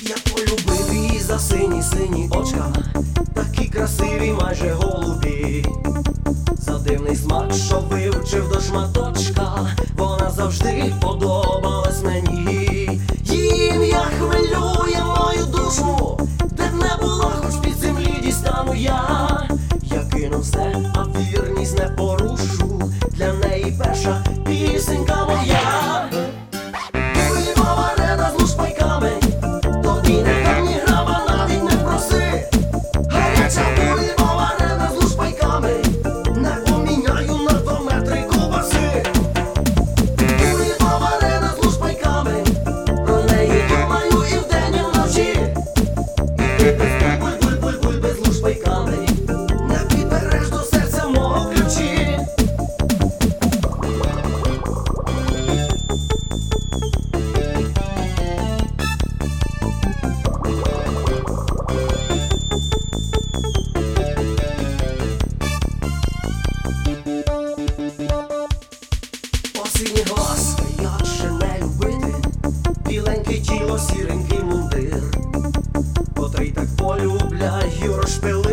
Я полюбив її за сині очка, такі красиві, майже голубі. За дивний смак, що вивчив до шматочка, вона завжди подобалась мені. Її ім'я хвилює мою душу, де б не була, хоч під землі дістану я. Я кину все, а вірність не порушу, для неї перша пісенька моя. Львова арена з лушпайками, тобі не дам ні грама, навіть не проси. Гаряча Львова арена з лушпайками, не поміняю на 2 метри ковбаси. Львова арена з лушпайками, про неї думаю і вдень, і вночі. І ти без буль-буль-буль-буль без лушпайками не підбереш до серця мого ключі. Осінній глас, як ще не любити, біленьке тіло, сіренький мундир, котрий так полюбляю розшпилити.